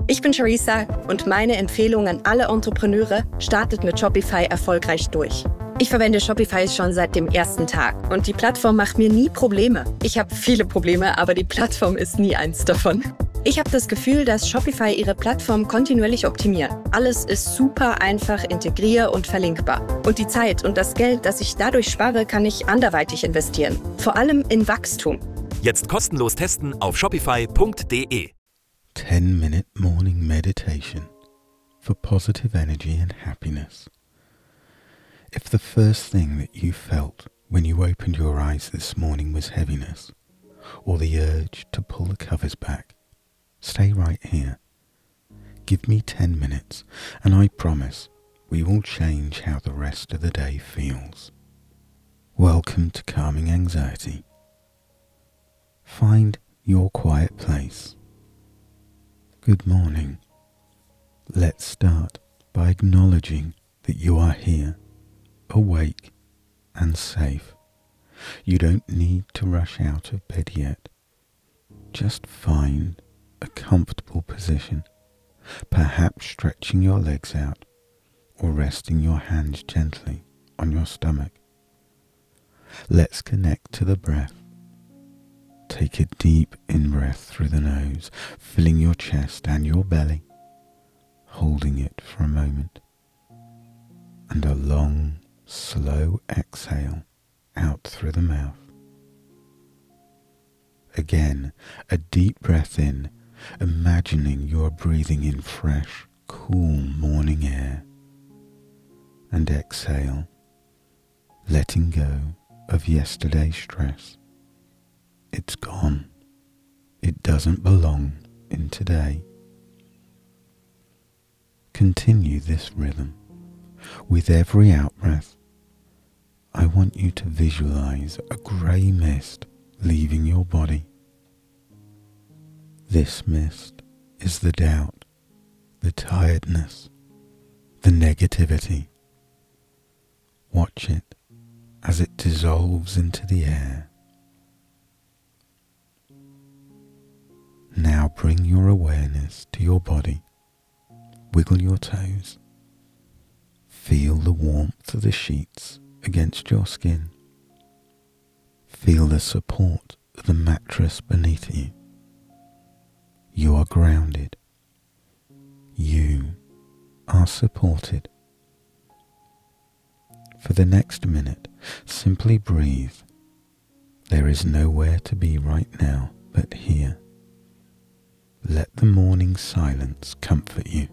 Ich bin Charissa und meine Empfehlung an alle Entrepreneure: startet mit Shopify erfolgreich durch. Ich verwende Shopify schon seit dem ersten Tag und die Plattform macht mir nie Probleme. Ich habe viele Probleme, aber die Plattform ist nie eins davon. Ich habe das Gefühl, dass Shopify ihre Plattform kontinuierlich optimiert. Alles ist super einfach integrier- und verlinkbar. Und die Zeit und das Geld, das ich dadurch spare, kann ich anderweitig investieren. Vor allem in Wachstum. Jetzt kostenlos testen auf shopify.de. 10-minute morning meditation for positive energy and happiness. If the first thing that you felt when you opened your eyes this morning was heaviness, or the urge to pull the covers back, stay right here. Give me 10 minutes and I promise we will change how the rest of the day feels. Welcome to Calming Anxiety. Find your quiet place. Good morning. Let's start by acknowledging that you are here, awake and safe. You don't need to rush out of bed yet. Just find a comfortable position, perhaps stretching your legs out or resting your hands gently on your stomach. Let's connect to the breath. Take a deep in-breath through the nose, filling your chest and your belly, holding it for a moment, and a long, slow exhale out through the mouth. Again, a deep breath in, imagining you are breathing in fresh, cool morning air, and exhale, letting go of yesterday's stress. It's gone. It doesn't belong in today. Continue this rhythm. With every out-breath, I want you to visualize a grey mist leaving your body. This mist is the doubt, the tiredness, the negativity. Watch it as it dissolves into the air. Now bring your awareness to your body. Wiggle your toes. Feel the warmth of the sheets against your skin. Feel the support of the mattress beneath you. You are grounded. You are supported. For the next minute, simply breathe. There is nowhere to be right now but here. Let the morning silence comfort you.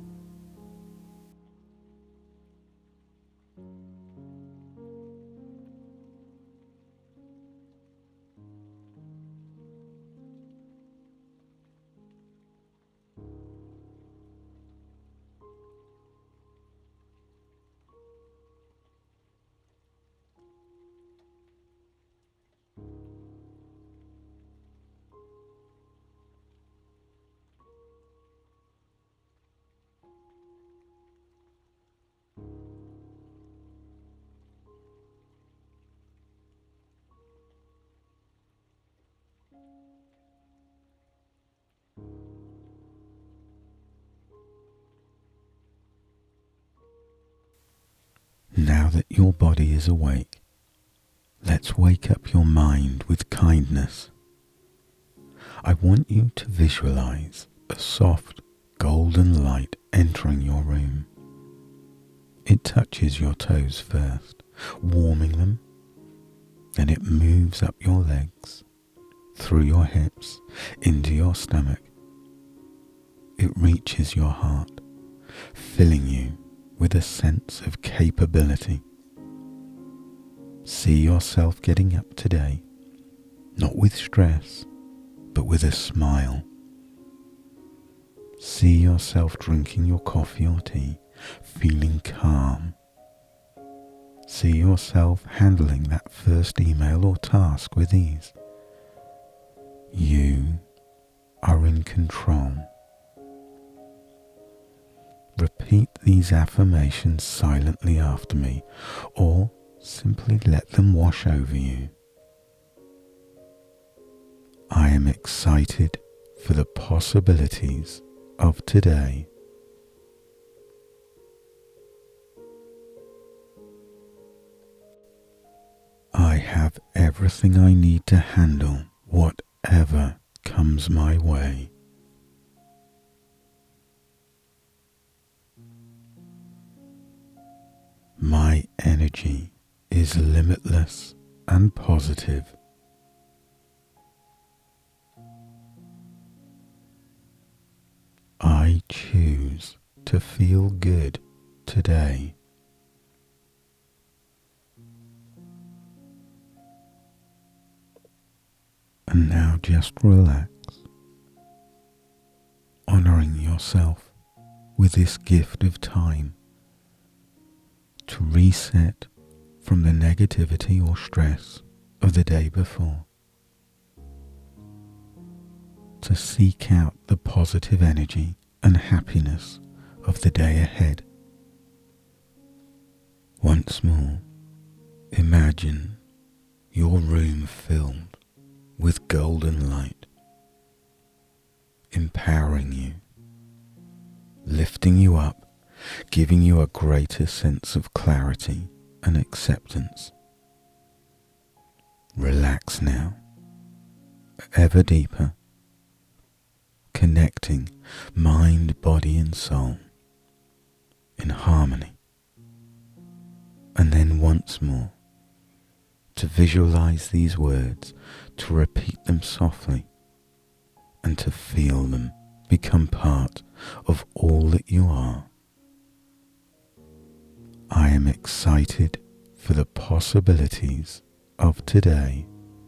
Now that your body is awake, let's wake up your mind with kindness. I want you to visualize a soft, golden light entering your room. It touches your toes first, warming them. Then it moves up your legs, through your hips, into your stomach. It reaches your heart, filling you with a sense of capability. See yourself getting up today, not with stress, but with a smile. See yourself drinking your coffee or tea, feeling calm. See yourself handling that first email or task with ease. You are in control. Repeat these affirmations silently after me, or simply let them wash over you. I am excited for the possibilities of today. I have everything I need to handle whatever comes my way. My energy is limitless and positive. I choose to feel good today. And now just relax, honoring yourself with this gift of time to reset from the negativity or stress of the day before, to seek out the positive energy and happiness of the day ahead. Once more, imagine your room filled with golden light, empowering you, lifting you up, giving you a greater sense of clarity and acceptance. Relax now, ever deeper, connecting mind, body and soul in harmony. And then once more, to visualize these words, to repeat them softly, and to feel them become part of all that you are. I am excited for the possibilities of today.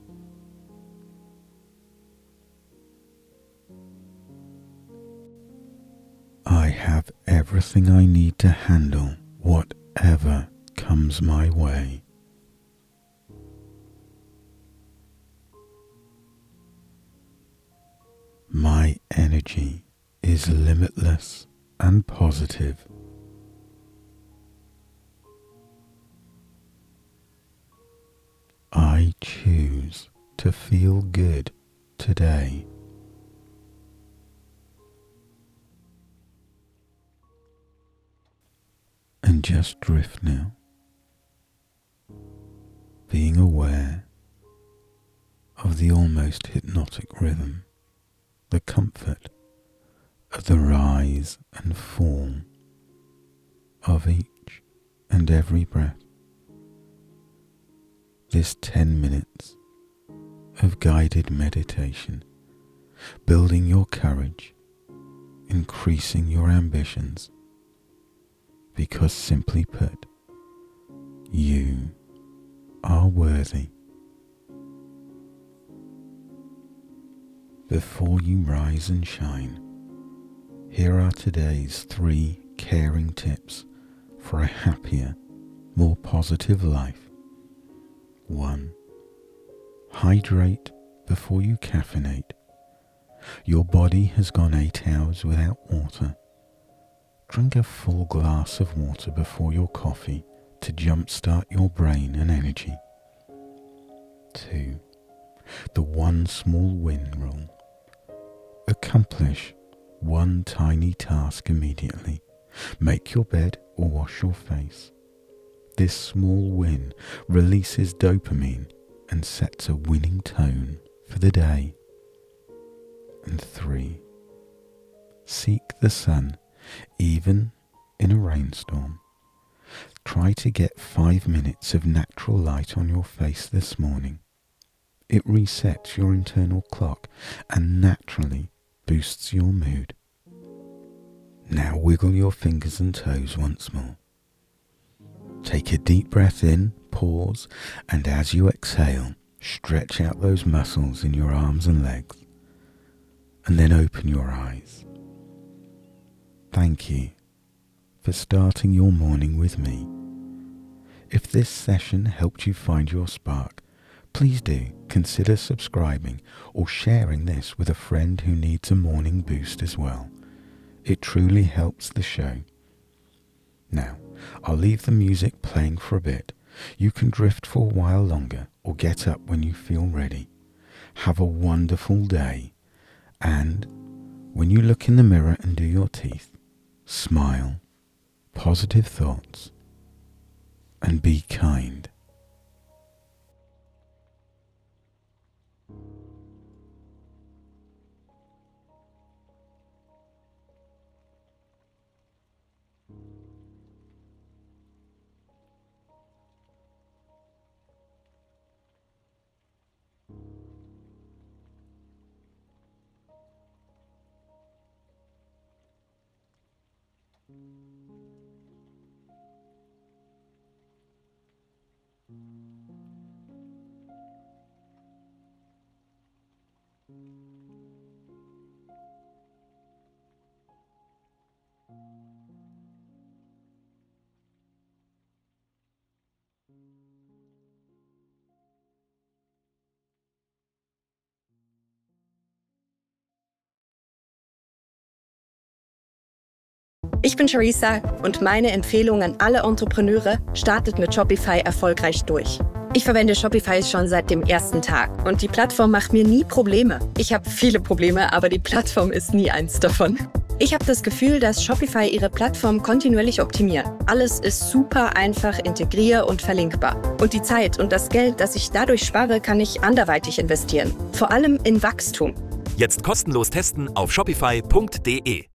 I have everything I need to handle whatever comes my way. My energy is limitless and positive. I choose to feel good today. And just drift now, being aware of the almost hypnotic rhythm, the comfort of the rise and fall of each and every breath. This 10 minutes of guided meditation, building your courage, increasing your ambitions, because simply put, you are worthy. Before you rise and shine, here are today's 3 caring tips for a happier, more positive life. 1. Hydrate before you caffeinate. Your body has gone 8 hours without water. Drink a full glass of water before your coffee to jumpstart your brain and energy. 2. The 1 small win rule. Accomplish 1 tiny task immediately. Make your bed or wash your face. This small win releases dopamine and sets a winning tone for the day. And 3. Seek the sun, even in a rainstorm. Try to get 5 minutes of natural light on your face this morning. It resets your internal clock and naturally boosts your mood. Now wiggle your fingers and toes once more. Take a deep breath in, pause, and as you exhale, stretch out those muscles in your arms and legs. And then open your eyes. Thank you for starting your morning with me. If this session helped you find your spark, please do consider subscribing or sharing this with a friend who needs a morning boost as well. It truly helps the show. Now, I'll leave the music playing for a bit. You can drift for a while longer or get up when you feel ready. Have a wonderful day, and When you look in the mirror and do your teeth, smile, positive thoughts, and be kind. Ich bin Charissa und meine Empfehlung an alle Entrepreneure: startet mit Shopify erfolgreich durch. Ich verwende Shopify schon seit dem ersten Tag und die Plattform macht mir nie Probleme. Ich habe viele Probleme, aber die Plattform ist nie eins davon. Ich habe das Gefühl, dass Shopify ihre Plattform kontinuierlich optimiert. Alles ist super einfach integrier- und verlinkbar. Und die Zeit und das Geld, das ich dadurch spare, kann ich anderweitig investieren. Vor allem in Wachstum. Jetzt kostenlos testen auf shopify.de.